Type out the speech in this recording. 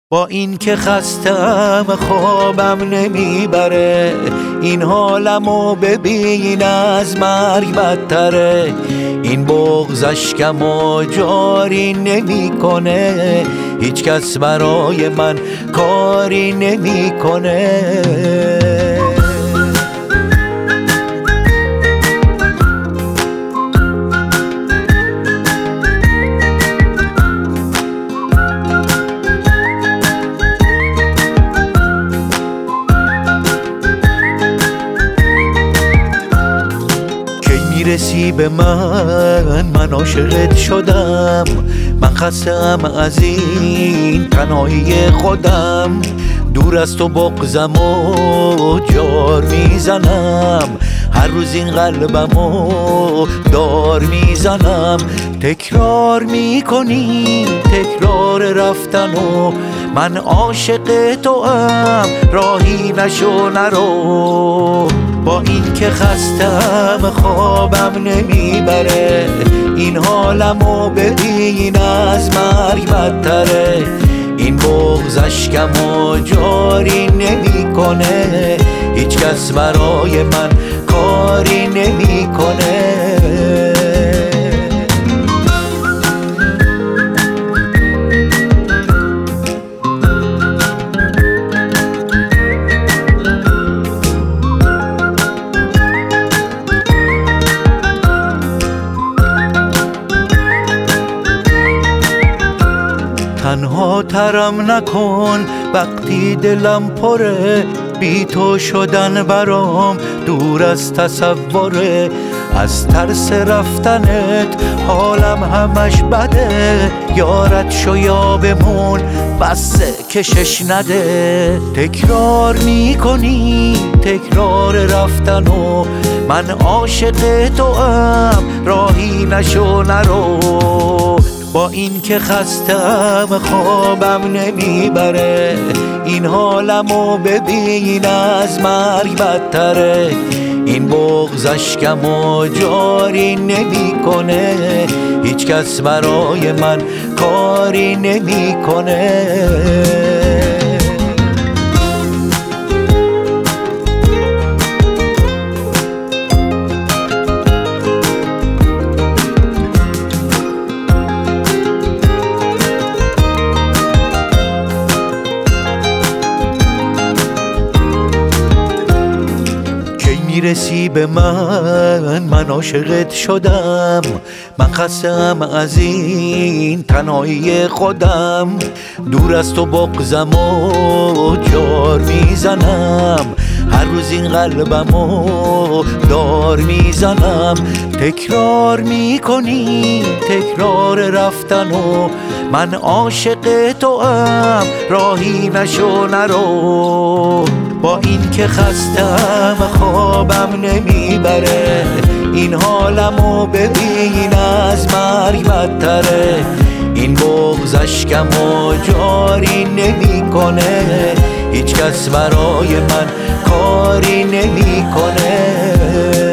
با این که خستم خوابم نمیبره، این حالمو ببین از مرگ بدتره. این بغض اشکمو جاری نمیکنه، هیچ کس برای من کاری نمیکنه. میرسی به من عاشقت شدم، من خستم از این تنهایی خودم. دور از تو بغضمو جار میزنم، هر روز این قلبمو دار میزنم. تکرار میکنی تکرار رفتنو، من عاشق توام راهی نشو نرو. با این که خستم خوابم نمیبره، این حالمو ببین از مرگ بدتره. این بغض اشکمو جاری نمیکنه، هیچ کس برای من کاری نمیکنه. تنها ترم نکن وقتی دلم پره، بی تو شدن برام دور از تصوره. از ترس رفتنت حالم همش بده، یارت شو یا بمون بسه کشش نده. تکرار میکنی تکرار رفتنو، من عاشق توام راهی نشو نرو. با این که خستم خوابم نمیبره، این حالمو ببین از مرگ بدتره. این بغض اشکمو جاری نمیکنه، هیچ کس برای من کاری نمیکنه. میرسی به من عاشقت شدم، من خستم از این تنهایی خودم. دور از تو بغضمو جار میزنم، هر روز این قلبمو دار میزنم. تکرار میکنی تکرار رفتنو، من عاشق توام راهی نشو نرو. با این که خستم خوابم نمیبره، این حالمو ببین از مرگ بدتره. این بغض اشکمو جاری نمیکنه، هیچ کس برای من کاری نمیکنه.